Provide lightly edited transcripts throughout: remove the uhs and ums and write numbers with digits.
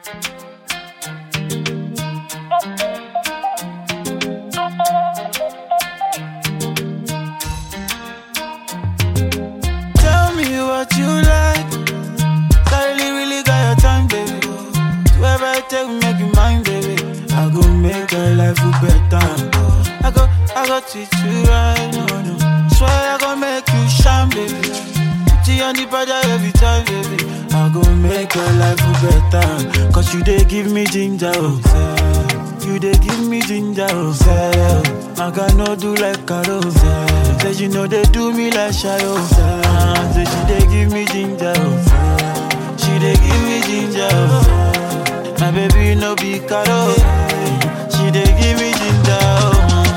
Tell me what you like. Kylie really got your time, baby. Do ever take make you mine, baby. I go make your life better. I go treat you right, no. Swear I go make you shine, baby. Put you on the border every time, baby. I go make your life better. Cause you dey give me ginger, oh. You dey give me ginger, oh. I got no do like Carol. Say you know they do me like Shayo. Say she dey give me ginger, oh. She dey give me ginger, oh. My baby no be Carol. She dey give me ginger, oh.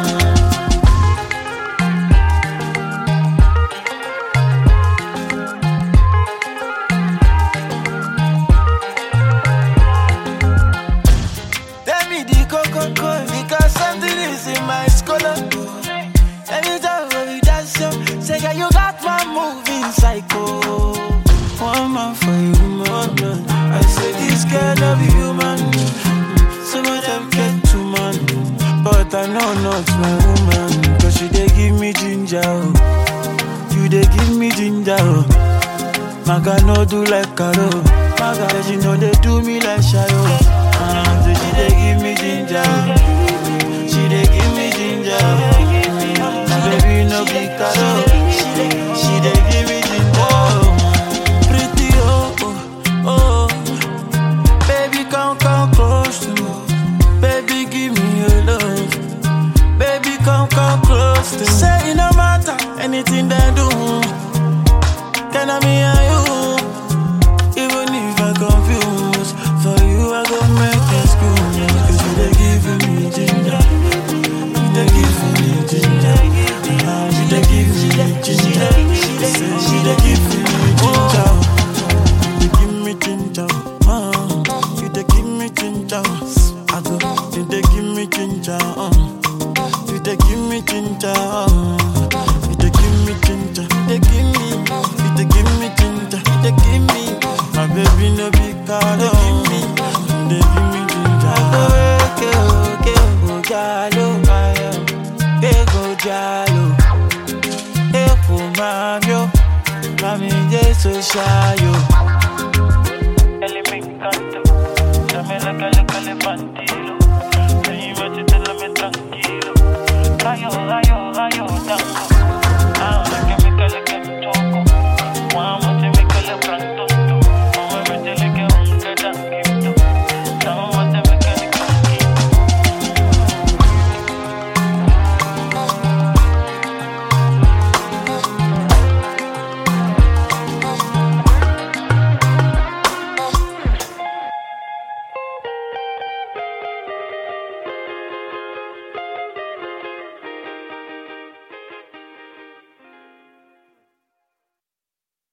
Because something is in my scholar. Anytime when we dance, say girl you got my moving psycho. One man for you, man. I say this girl love you, human. Some of them get too man, but I know not my woman. Cause she dey give me ginger, oh. You dey give me ginger, oh. Maga no do like Carol. Maga she know they do me like Shayo. So she dey give me ginger. She dey give me ginger. My baby no be Carol. She dey give me ginger. Pretty oh. Baby come close to me. Baby give me your love. Baby come close to me. Say it no matter anything they do. Can I me and you? Even if I confuse, for you I go make excuse. Cause you dey give me ginger. You dey give me ginger. You dey give me ginger. She dey give me ginger. You dey give me ginger. You dey give me ginger. I go. You dey give me ginger. You dey give me ginger. You dey give me ginger. You dey give me. You dey give me ginger. You dey give me. My baby no be Carol. They give me ginger. Go jalo, go jalo. Go mamio, mami jeso shayo. Ele me encanta, dame la cale cale panty.